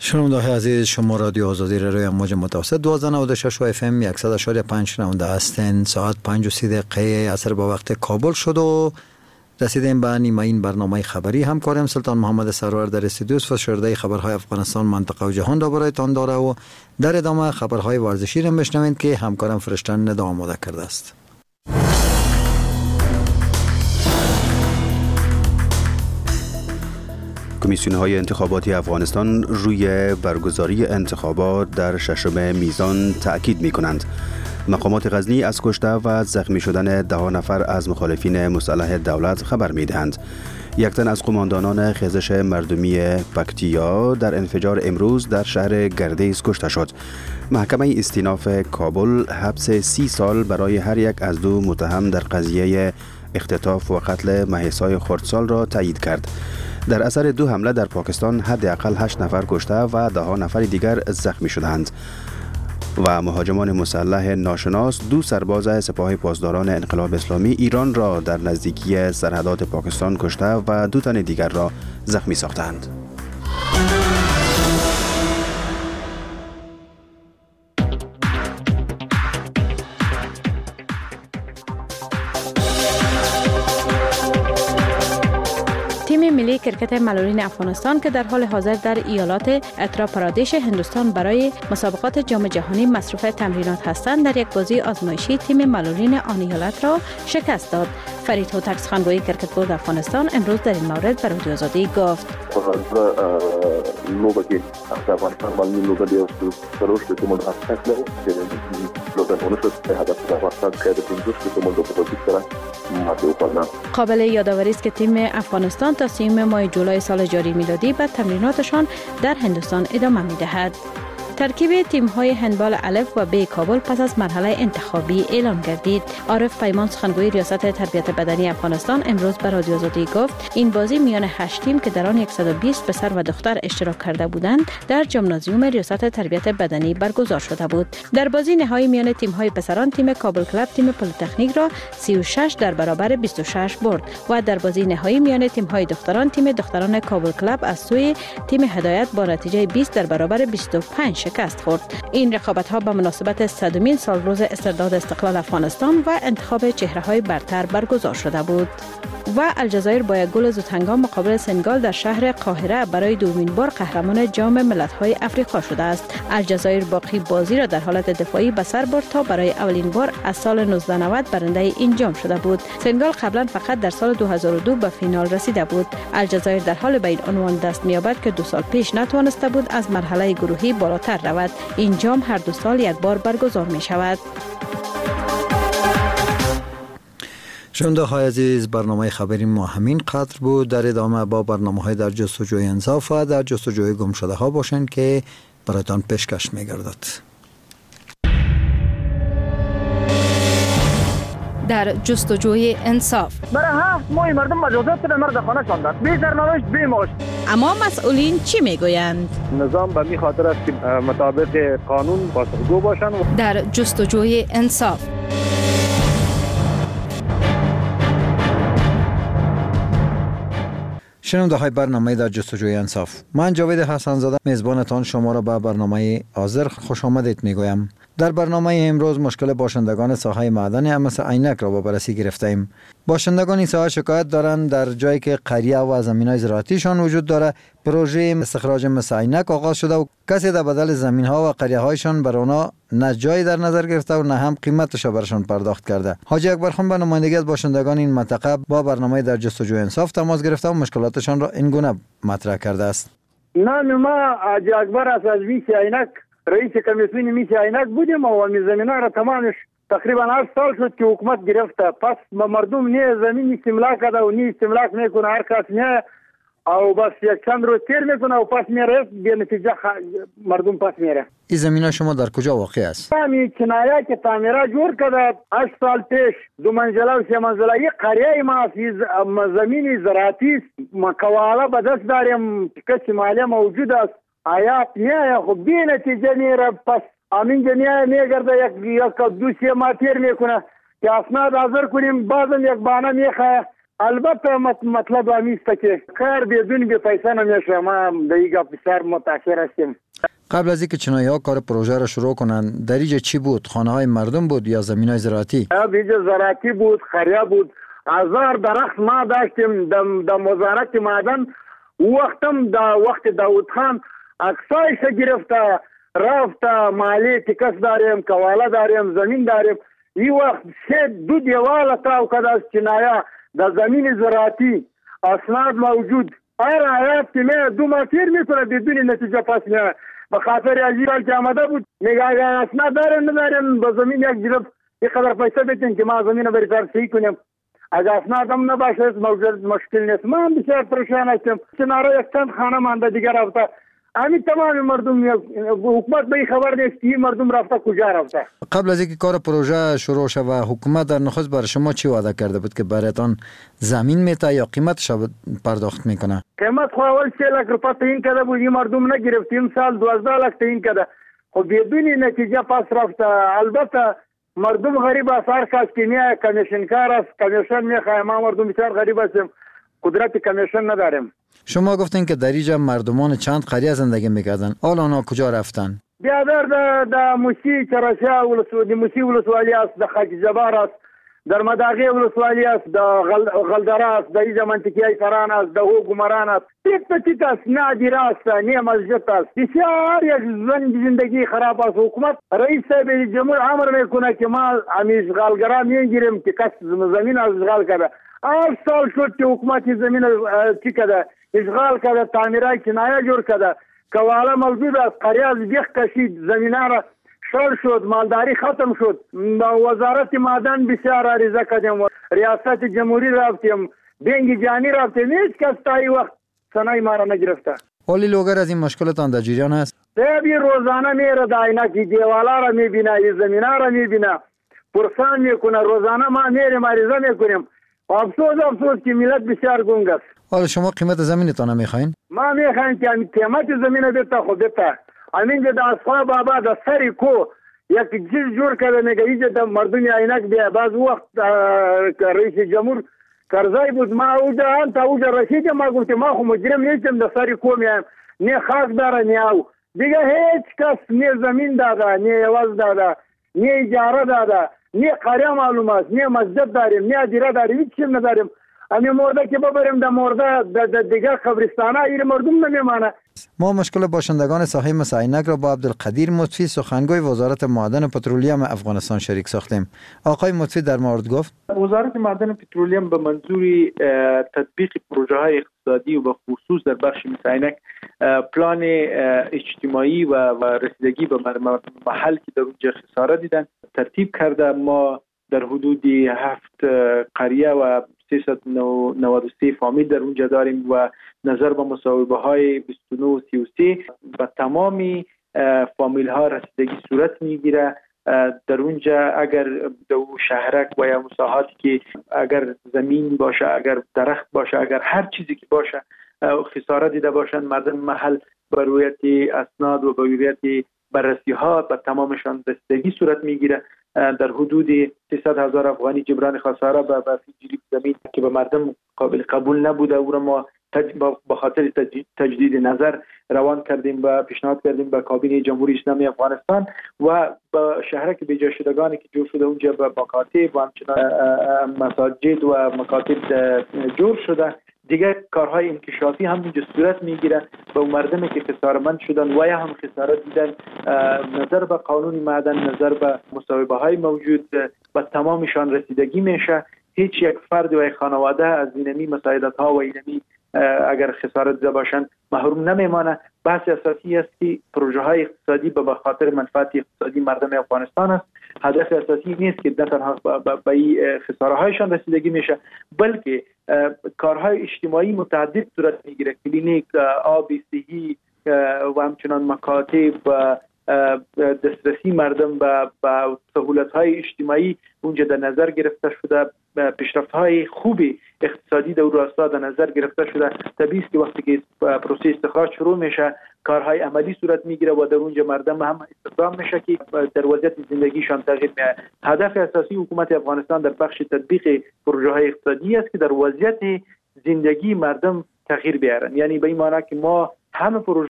شنونده عزیز، شما رادیو آزادی را روی موج متوسط 1296 FM 100.5 شنونده هستند. ساعت 5:30 عصر با وقت کابل شد و رسیدیم به نیمه این برنامه خبری. همکارم سلطان محمد سرور در استودیو فشرده خبرهای افغانستان، منطقه و جهان را برایتان داره و در ادامه خبرهای ورزشی را میشنوید که همکارم فرشتن ندا آماده کرده است. کمیسیون‌های انتخاباتی افغانستان روی برگزاری انتخابات در 6 میزان تأکید می‌کنند. مقامات غزنی از کشته و زخمی شدن 10 نفر از مخالفین مسلح دولت خبر می‌دهند. یک تن از قماندانان خیزش مردمی پکتیا در انفجار امروز در شهر گردیز کشته شد. محکمه استیناف کابل حبس 30 سال برای هر یک از دو متهم در قضیه اختطاف و قتل مهسای خردسال را تایید کرد. در اثر 2 حمله در پاکستان حداقل 8 نفر کشته و 10 نفر دیگر زخمی شدند. و مهاجمان مسلح ناشناس 2 سرباز سپاه پاسداران انقلاب اسلامی ایران را در نزدیکی سرحدات پاکستان کشته و 2 تن دیگر را زخمی ساختند. تیم ملی کرکت معلولین افغانستان که در حال حاضر در ایالات اتر پرادیش هندوستان برای مسابقات جام جهانی مصروف تمرینات هستند، در یک بازی آزمایشی تیم معلولین آن ایالت را شکست داد. فرید هوتک سخنگوی کرکت بورد افغانستان امروز در این مورد به رادیو آزادی گفت: قابل یادآوری است که تیم افغانستان تا 30 ماه جولای سال جاری میلادی به تمریناتشان در هندوستان ادامه می‌دهد. ترکیب تیم‌های هندبال الف و ب کابل پس از مرحله انتخابی اعلام گردید. عارف پیمان سخنگوی ریاست تربیت بدنی افغانستان امروز به رادیو آزادی گفت این بازی میان 8 تیم که در آن 120 پسر و دختر اشتراک کرده بودند در ژیمنازیوم ریاست تربیت بدنی برگزار شده بود. در بازی نهایی میان تیم‌های پسران تیم کابل کلاب تیم پلی‌تکنیک را 36 در برابر 26 برد و در بازی نهایی میان تیم‌های دختران تیم دختران کابل کلاب از سوی تیم هدایت با نتیجه 20 در برابر 25 شکست خورد. این رقابت‌ها به مناسبت 100مین سالروز استرداد استقلال افغانستان و انتخاب چهره‌های برتر برگزار شده بود. و الجزایر با یک گل زودهنگام مقابل سنگال در شهر قاهره برای دومین بار قهرمان جام ملت‌های افریقا شده است. الجزایر باقی بازی را در حالت دفاعی به سر برد تا برای اولین بار از سال 1990 برنده این جام شده بود. سنگال قبلا فقط در سال 2002 به فینال رسیده بود. الجزایر در حال به این عنوان دست می‌یابد که 2 سال پیش نتوانسته بود از مرحله گروهی بالاتر رود. این جام هر 2 سال یک بار برگزار می‌شود. شنونده های عزیز، برنامه خبری ما همین قدر بود. در ادامه با برنامه‌های در جستجوی انصاف و در جستجوی گم شده ها باشین که برایتان پیشکش می‌گردد. در جستجوی انصاف برای 7 ماه مردم مجازات به مرد خانه شاندند، بی سرنوشت بی معاش. اما مسئولین چی میگویند؟ نظام به می خاطر است که مطابق قانون پاسخگو باشند. در جستجوی انصاف شنونده های برنامه در جستجوی انصاف، من جاوید حسن زاده میزبانتان شما را به برنامه حاضر خوش آمدید میگویم. در برنامه امروز مشکل باشندگان ساحه معدن مثل عینک را به بررسی گرفتیم. باشندگان این ساحه شکایت دارند در جایی که قریه و زمین‌های زراعتیشان وجود داره پروژه استخراج مثل عینک آغاز شده و کسی در بدل زمین‌ها و قریه‌هایشان بر آنها نه جایی در نظر گرفته و نه هم قیمتش را برشان پرداخت کرده. حاجی اکبر خان به نمایندگی از باشندگان این منطقه با برنامه در جستجوی انصاف تماس گرفته و مشکلاتشان را این گونه مطرح کرده است. نام ما حاجی اکبر از ویسی عینک رئیس کمیسیون میشه عینک بودیم و زمین‌ها را تمامش تقریبا 8 سال شد که حکومت گرفته. پس مردم نه زمین استملاک کرده و نه استملاک میکنه، هر کس نه او بس یک چند روز تیر میکنه و پس میره، به نتیجه مردم پس میره. این زمین شما در کجا واقع است؟ همین کنایه که تعمیرات جور کرده 8 سال پیش 2 منزله و 3 منزله یک قریه ما زمین زراعتی مکواله به دست داریم، کسی مالیه موجود است. آیات نه خب بی نتیجه میره، پس امین جنیه میگرده یک 2-3 ماه تیر میکنه که اسناد حاضر کنیم، بعضم یک بانه میخواه البته مطلب همیست که کار بدون به پیسه نمیشه. ما دیگه بسیار متاثر هستیم. قبل از اینکه چینایی‌ها کار پروژه را شروع کنند در اینجا چی بود؟ خانه‌های مردم بود یا زمین‌های زراعتی؟ اینجا زراعتی بود، خریا بود. هزار درخت ما داشتیم در وزارت معدن. وقتم در وقت داود خان اقصایش گرفته رفته مالی تکس داریم، کواله داریم، زمین داریم. این وقت سه دو دیوال تاو کده از چینایا در زمین زراعتی اسناد موجود. هر آیات که می دو ماتیر میکنه بدون نتیجه پس میاره. به خاطر ازیرال که آمده بود میگه اگر اسناد داریم نداریم به زمین یک جلب یک قدر پیسه بتین که ما زمین بری ترسیح کنیم. اگر اسناد هم نباشه موجود مشکل نیست. ما هم بسیار پریشان هستیم. چنارا یک چند خانه مانده دیگر رفته. همین تمام مردم حکومت به خبر نیست که مردم رفته کجا رفته. قبل از اینکه کار پروژه شروع شد حکومت در نخست برای شما چی وعده کرده بود که برایتان زمین میته یا قیمتش پرداخت میکنه؟ قیمت خو اول 3 لک روپیه تعیین کرده بود. این مردم نگرفتیم. سال 12 لک تعیین کرده. خب بدون نتیجه پس رفته. البته مردم غریب است. هر کس که میاد کمیشن کار است کمیشن میخواه. ما مردم بسیار غریب هستیم. قدرت کمیشن نداریم. شما گفتین که در اینجا مردمان چند قریه زندگی میکردن. حالا اونا کجا رفتن؟ بیادر در موسی چراشا موسی ولسوالی است، در خاک جبار است، در مداغی ولسوالی است، در غلدره است، در اینجا منطقه فران است، در گمران است. تیت است، نه دیره است، نه مسجد است. بسیار یک زندگی خراب است. حکومت رئیس صاحب جمهور امر میکنه که ما همیش اشغالگرا میگیریم که کس زمین از اشغال کرده. 8 سال شد که حکومت زمین چی کرده اشغال کرده، تعمیرات کنایه جور کرده. کواله موجود است، قریه از بیخ کشید، زمینه را شل شد، مالداری ختم شد. وزارت معدن بسیار عریضه کردیم، ریاست جمهوری رفتیم، بینگ جانی رفتیم. هیچ کس تا این وقت سنای ما را نگرفته. ولی لوگر از این مشکلتان در جریان است؟ بی روزانه میره در عینکی دیوالا را میبینه، زمینه را میبینه، پرسان میکنه. روزانه ما میریم عریضه میکنیم. افسوس که ملت بسیار گنگ است. حالا شما قیمت زمینتان هم میخواین؟ ما میخوایم که قیمت زمین بتا خود بتا. همین که در اصفا بابا در سری کو یک چیز جور کرده میگه اینجا در مردمی عینک بیا. بعض وقت رئیس جمهور کرزای بود. ما اوجا رسید ما گفتیم ما خو مجرم نیستیم در سری کو میایم. نه خاک داره نه او. دیگه هیچ کس نه زمین داده، نه عوض داده، نه اجاره داده، نه قریه معلوم است، نه مسجد داریم، نه دیره داریم، هیچ چیز نداریم. امی مرده که ببریم در مرده در دیگر قبرستانه این مردم نمیمانه. ما مشکل باشندگان ساحه مثل عینک را با عبدالقدیر مطفی سخنگوی وزارت معدن و پترولیم افغانستان شریک ساختیم. آقای مطفی در مورد گفت وزارت معدن و پترولیم به منظور تطبیق پروژه های اقتصادی و به خصوص در بخش مثل عینک پلان اجتماعی و رسیدگی به محل که در اونجا خسارت دیدن ترتیب کرده. ما در حدود 7 قریه و 393 فامیل در اونجا داریم و نظر به مصوبه های 29 و 33 به تمامی فامیل ها رسیدگی صورت میگیره. در اونجا اگر دو شهرک و یا مساحاتی که اگر زمین باشه، اگر درخت باشه، اگر هر چیزی که باشه خسارت دیده باشن، مردم محل به رویت اسناد و به رویت بررسی ها به تمامشان رسیدگی صورت میگیره. در حدود 300,000 افغانی جبران خساره به فیجری زمین که به مردم قابل قبول نبوده او را ما به خاطر تجدید نظر روان کردیم و پیشنهاد کردیم به کابینه جمهوری اسلامی افغانستان و به شهرک بیجا شدگانی که جور شده اونجا به مکاتب و همچنان مساجد و مکاتب جور شده. دیگه کارهای انکشافی هم اینجا صورت میگیره. به مردمی که خسارتمند شدن و یا هم خسارت دیدن نظر به قانون معدن، نظر به مصوبه های موجود به تمامشان رسیدگی میشه. هیچ یک فرد و یک خانواده از اینمی مساعدت ها و اینمی اگر خسارت دیده باشند محروم نمیمانه. بحث اساسی است که پروژه های اقتصادی به خاطر منفعت اقتصادی مردم افغانستان است. هدف اساسی نیست که نه تنها به این خساره هایشان رسیدگی میشه بلکه کارهای اجتماعی متعدد صورت میگیره. کلینیک، آب صحی و همچنان مکاتب و دسترسی مردم به سهولت‌های اجتماعی اونجا در نظر گرفته شده، پیشرفت‌های خوبی اقتصادی در راستا در نظر گرفته شده. طبیعی است که وقتی که پروسه استخراج شروع میشه کارهای عملی صورت میگیره و در اونجا مردم هم استخدام میشه که در وضعیت زندگیشان تغییر میاد. هدف اساسی حکومت افغانستان در بخش تطبیق پروژه‌های اقتصادی است که در وضعیت زندگی مردم تغییر بیارن، یعنی به این معنی که ما همه